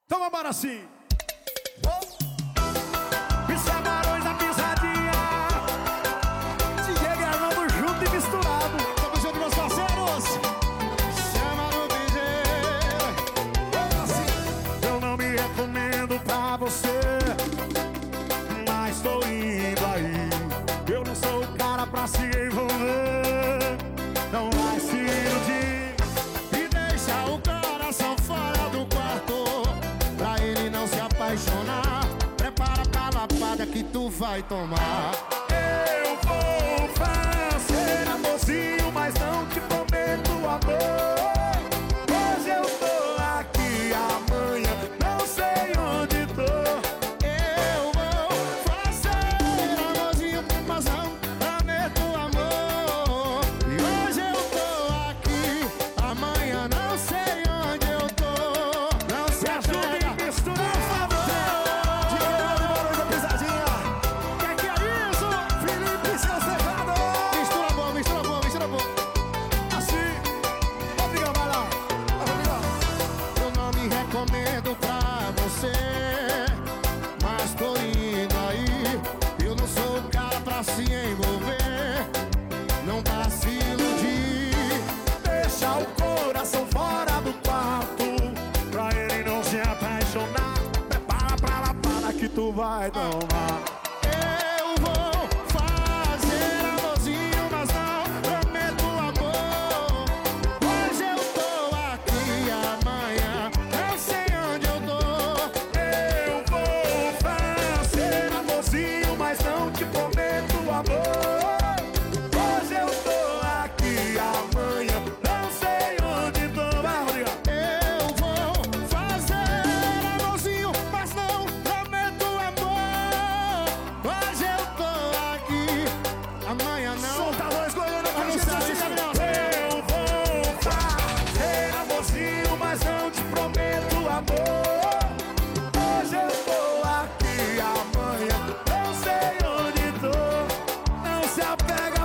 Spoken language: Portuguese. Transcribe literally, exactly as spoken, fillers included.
Então vambora assim. Isso é Barões da Pisadinha. Diego gravando junto e misturado. Tamo junto, meus parceiros. Chama no piseiro. Assim. Eu não me recomendo pra você, mas tô indo aí. Eu não sou o cara pra se envolver. Não vai se iludir e deixa o coração fora do quarto, pra ele não se apaixonar. Prepara pra lapada que tu vai tomar. Eu vou fazer amorzinho, mas não te prometo amor. Hoje eu tô aqui, amanhã não sei onde tô. Eu vou fazer amorzinho, mas não prometo amor. E hoje eu tô aqui, amanhã não sei onde eu tô. Não se ajude ajude a misturar, por favor. Diego de Barões da Pisadinha. Que que é isso? Felipe, seu Cerrado. Mistura bom, mistura bom, mistura bom. Assim. Rodrigão, vai lá. Vai, Rodrigão. Eu não me recomendo pra você, mas tô indo aí. Eu não sou o cara pra se envolver. Não dá se iludir. Deixa o coração fora do quarto, pra ele não se apaixonar. Prepara pra lapada que tu vai tomar. Eu vou fazer amorzinho, mas não prometo amor. Hoje eu tô aqui, amanhã não sei onde eu tô. Eu vou fazer amorzinho, mas não te prometo amor. Hoje eu tô aqui, amanhã não sei onde tô. Vai, Rodrigão. Eu vou fazer amorzinho, mas não prometo amor. Hoje eu tô aqui, amanhã não. Solta a voz, Goiânia, Eu não sei se cabe, não. eu vou fazer amorzinho, mas não te prometo amor. Hoje eu tô aqui, amanhã não sei onde tô. Não se apega